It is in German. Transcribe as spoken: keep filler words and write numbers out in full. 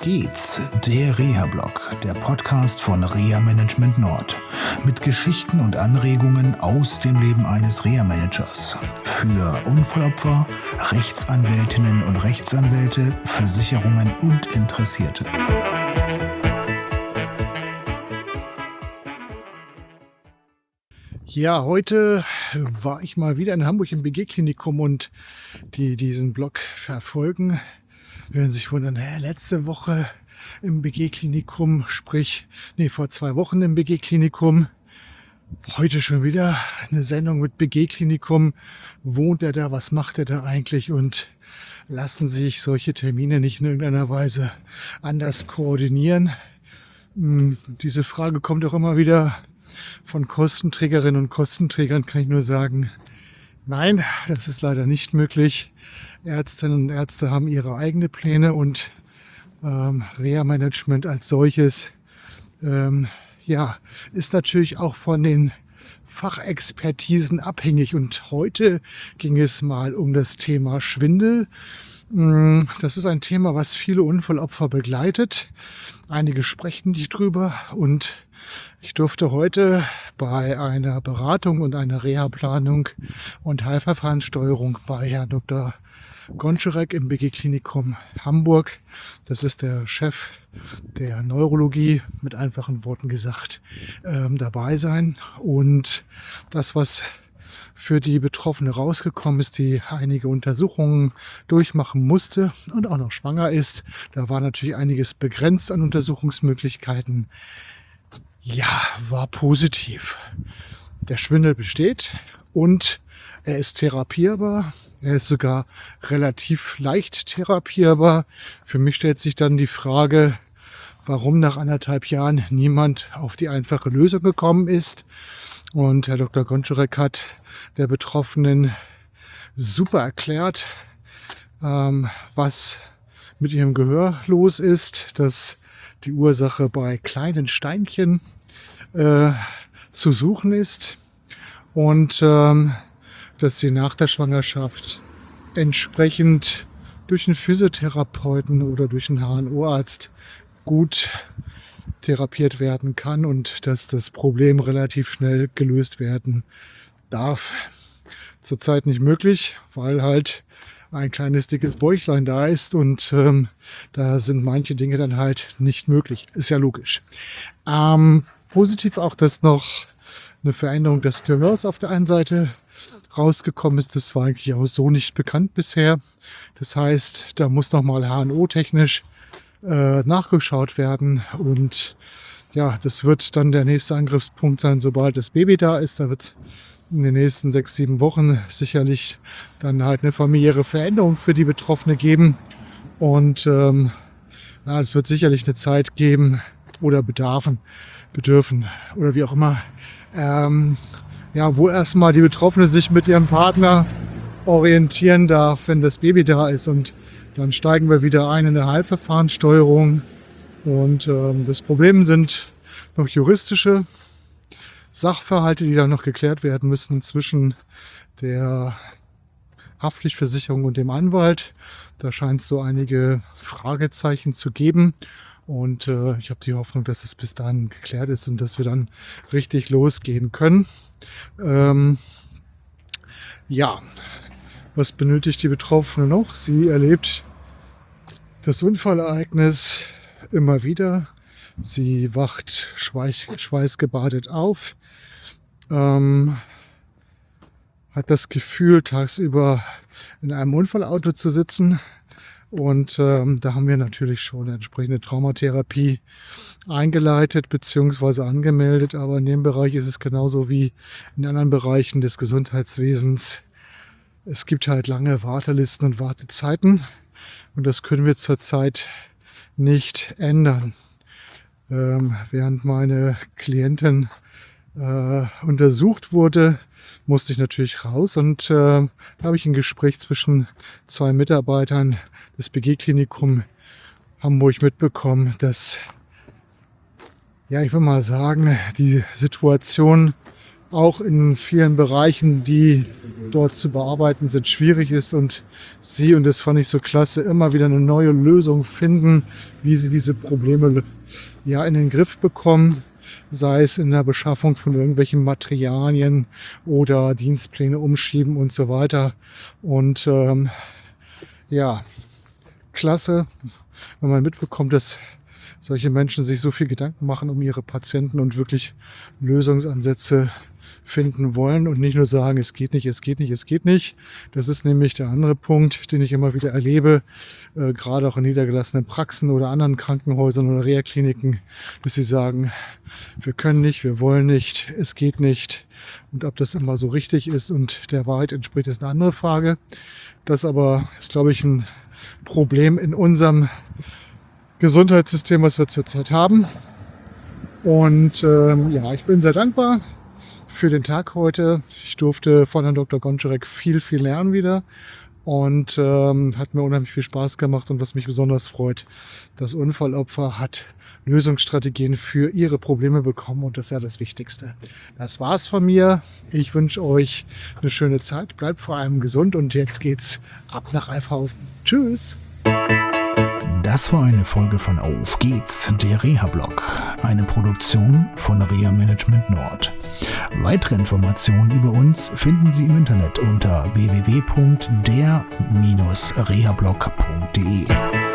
geht's, der Reha-Blog, der Podcast von Reha Management Nord. Mit Geschichten und Anregungen aus dem Leben eines Reha-Managers. Für Unfallopfer, Rechtsanwältinnen und Rechtsanwälte, Versicherungen und Interessierte. Ja, heute war ich mal wieder in Hamburg im B G-Klinikum und die diesen Blog verfolgen, werden sich wundern, hä, letzte Woche im B G-Klinikum, sprich, nee, vor zwei Wochen im B G-Klinikum, heute schon wieder eine Sendung mit B G-Klinikum. Wohnt er da, was macht er da eigentlich und lassen sich solche Termine nicht in irgendeiner Weise anders koordinieren? Hm, diese Frage kommt auch immer wieder von Kostenträgerinnen und Kostenträgern, kann ich nur sagen, nein, das ist leider nicht möglich. Ärztinnen und Ärzte haben ihre eigenen Pläne und ähm, Reha-Management als solches ähm, ja, ist natürlich auch von den Fachexpertisen abhängig. Und heute ging es mal um das Thema Schwindel. Das ist ein Thema, was viele Unfallopfer begleitet. Einige sprechen nicht drüber und ich durfte heute bei einer Beratung und einer Reha-Planung und Heilverfahrenssteuerung bei Herrn Doktor Gonczarek im B G-Klinikum Hamburg, das ist der Chef der Neurologie, mit einfachen Worten gesagt, ähm, dabei sein. Und das, was für die Betroffene rausgekommen ist, die einige Untersuchungen durchmachen musste und auch noch schwanger ist, da war natürlich einiges begrenzt an Untersuchungsmöglichkeiten. Ja, war positiv. Der Schwindel besteht und er ist therapierbar. Er ist sogar relativ leicht therapierbar. Für mich stellt sich dann die Frage, warum nach anderthalb Jahren niemand auf die einfache Lösung gekommen ist. Und Herr Doktor Gonczarek hat der Betroffenen super erklärt, ähm, was mit ihrem Gehör los ist, dass die Ursache bei kleinen Steinchen äh, zu suchen ist und ähm, dass sie nach der Schwangerschaft entsprechend durch einen Physiotherapeuten oder durch einen H N O-Arzt gut therapiert werden kann und dass das Problem relativ schnell gelöst werden darf. Zurzeit nicht möglich, weil halt ein kleines dickes Bäuchlein da ist und ähm, da sind manche Dinge dann halt nicht möglich. Ist ja logisch. Ähm, positiv auch, dass noch eine Veränderung des Gehörs auf der einen Seite rausgekommen ist. Das war eigentlich auch so nicht bekannt bisher. Das heißt, da muss nochmal H N O-technisch äh, nachgeschaut werden und ja, das wird dann der nächste Angriffspunkt sein, sobald das Baby da ist. Da wird es in den nächsten sechs, sieben Wochen sicherlich dann halt eine familiäre Veränderung für die Betroffene geben. Und ähm, ja, es wird sicherlich eine Zeit geben oder bedarfen, bedürfen oder wie auch immer, ähm, ja, wo erstmal die Betroffene sich mit ihrem Partner orientieren darf, wenn das Baby da ist. Und dann steigen wir wieder ein in der Heilverfahrenssteuerung. Und ähm, das Problem sind noch juristische Sachverhalte, die dann noch geklärt werden müssen zwischen der Haftpflichtversicherung und dem Anwalt. Da scheint es so einige Fragezeichen zu geben. Und äh, ich habe die Hoffnung, dass es bis dahin geklärt ist und dass wir dann richtig losgehen können. Ähm, ja, was benötigt die Betroffene noch? Sie erlebt das Unfallereignis immer wieder. Sie wacht schweiß, schweißgebadet auf, ähm, hat das Gefühl, tagsüber in einem Unfallauto zu sitzen. Und ähm, da haben wir natürlich schon eine entsprechende Traumatherapie eingeleitet bzw. angemeldet. Aber in dem Bereich ist es genauso wie in anderen Bereichen des Gesundheitswesens. Es gibt halt lange Wartelisten und Wartezeiten. Und das können wir zurzeit nicht ändern. Ähm, während meine Klientin äh, untersucht wurde, musste ich natürlich raus. Und äh, da habe ich ein Gespräch zwischen zwei Mitarbeitern des B G-Klinikum Hamburg mitbekommen, dass, ja, ich will mal sagen, die Situation auch in vielen Bereichen, die dort zu bearbeiten sind, schwierig ist und sie, und das fand ich so klasse, immer wieder eine neue Lösung finden, wie sie diese Probleme ja in den Griff bekommen, sei es in der Beschaffung von irgendwelchen Materialien oder Dienstpläne umschieben und so weiter. Und ähm, ja, klasse, wenn man mitbekommt, dass solche Menschen sich so viel Gedanken machen um ihre Patienten und wirklich Lösungsansätze finden wollen und nicht nur sagen, es geht nicht, es geht nicht, es geht nicht. Das ist nämlich der andere Punkt, den ich immer wieder erlebe, äh, gerade auch in niedergelassenen Praxen oder anderen Krankenhäusern oder Reha-Kliniken, dass sie sagen, wir können nicht, wir wollen nicht, es geht nicht. Und ob das immer so richtig ist und der Wahrheit entspricht, ist eine andere Frage. Das aber ist, glaube ich, ein Problem in unserem Gesundheitssystem, was wir zurzeit haben. Und ähm, ja, ich bin sehr dankbar für den Tag heute. Ich durfte von Herrn Doktor Gonczarek viel, viel lernen wieder und ähm, hat mir unheimlich viel Spaß gemacht. Und was mich besonders freut, das Unfallopfer hat Lösungsstrategien für ihre Probleme bekommen und das ist ja das Wichtigste. Das war's von mir. Ich wünsche euch eine schöne Zeit. Bleibt vor allem gesund und jetzt geht's ab nach Alfhausen. Tschüss! Das war eine Folge von Auf geht's, der Reha-Blog, eine Produktion von Reha Management Nord. Weitere Informationen über uns finden Sie im Internet unter w w w punkt der Bindestrich rehablog punkt de.